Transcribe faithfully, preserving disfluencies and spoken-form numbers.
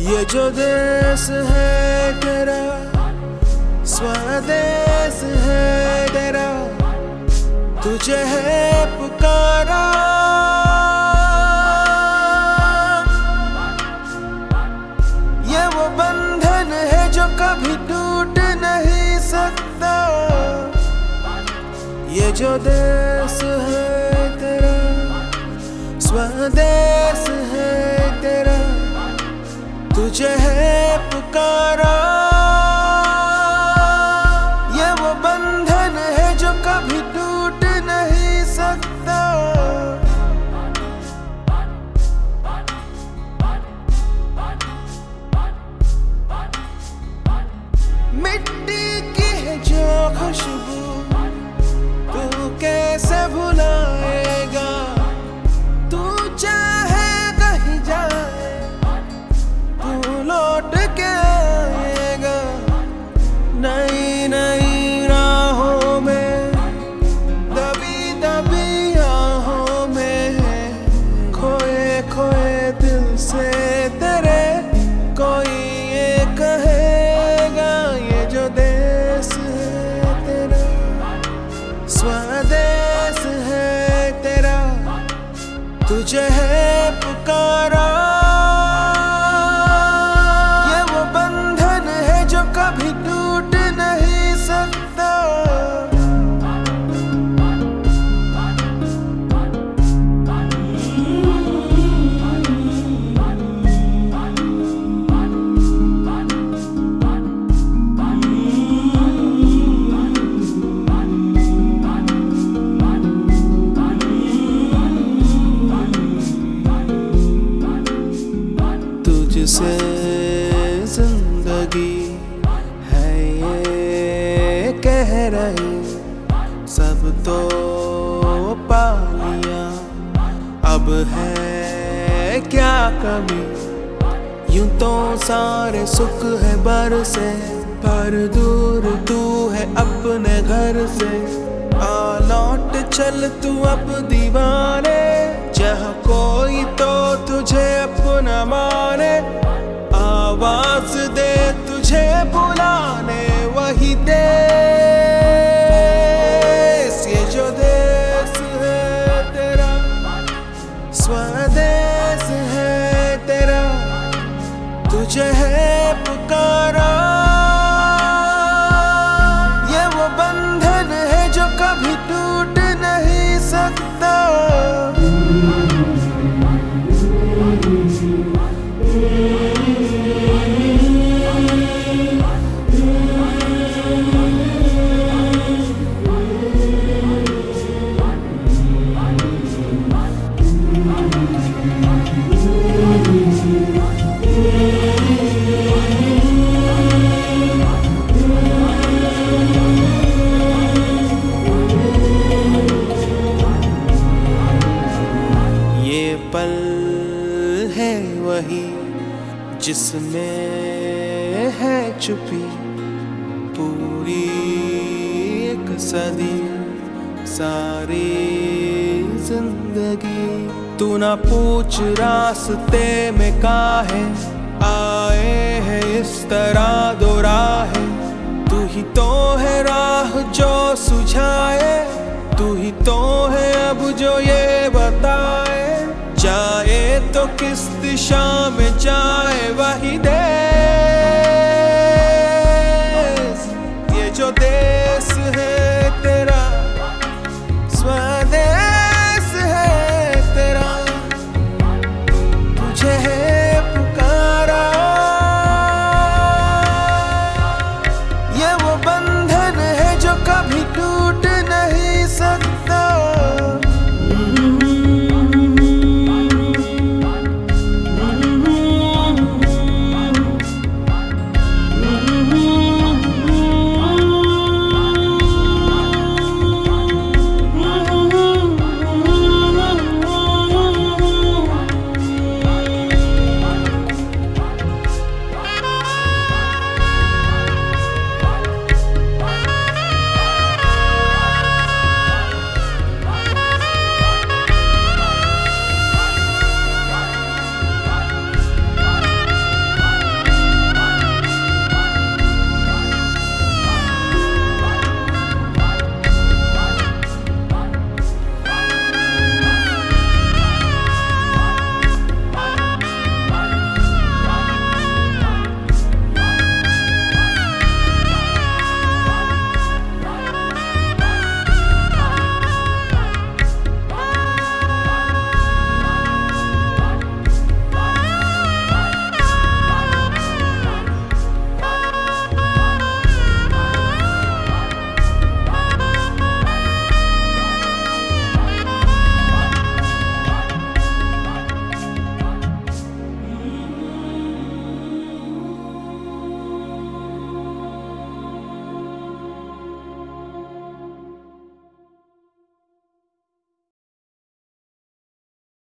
ये जो देश है तेरा, स्वदेश है तेरा, तुझे है पुकारा। ये वो बंधन है जो कभी टूट नहीं सकता। ये जो देश है तेरा, स्वदेश है तेरा, तुझे है पुकारा। ये वो बंधन है जो कभी टूट नहीं सकता। मिट्टी की है जो खुशबू तू कैसे भुलाएगा। तू चाहे कहीं जाए तू लौट के आएगा। नई नई राहों में, दबी दबी राहों में, खोए खोए दिल से तेरे कोई ये कहेगा। ये जो देश है तेरा, स्वदेश है तेरा, तुझे है पुकारा। ये वो बंधन है जो कभी टूट नहीं सकता। तुझसे जिंदगी है ये कह रही, सब तो पा लिया, अब है क्या कमी। यूं तो सारे सुख है बरसे, पर दूर तू है अपने घर से। आ लौट चल तू अब दीवाने, जहाँ कोई तो तुझे अपना माने। आवाज दे तुझे बुलाने वही देश। ये जो देश है तेरा, स्वदेश है तेरा, तुझे है पुकारा। ये वो बंधन है जो कभी टूट नहीं सकता। ये पल है वही जिसमें है छुपी पूरी एक सदी सारी जिंदगी। तू ना पूछ रास्ते में काहे आए है इस तरह दो राहें। तू ही तो है राह जो सुझाए, तू ही तो है अब जो ये बताए। जाए तो किस दिशा में जाए वही देश। ये जो देश है तेरा, स्वदेश है तेरा, तुझे है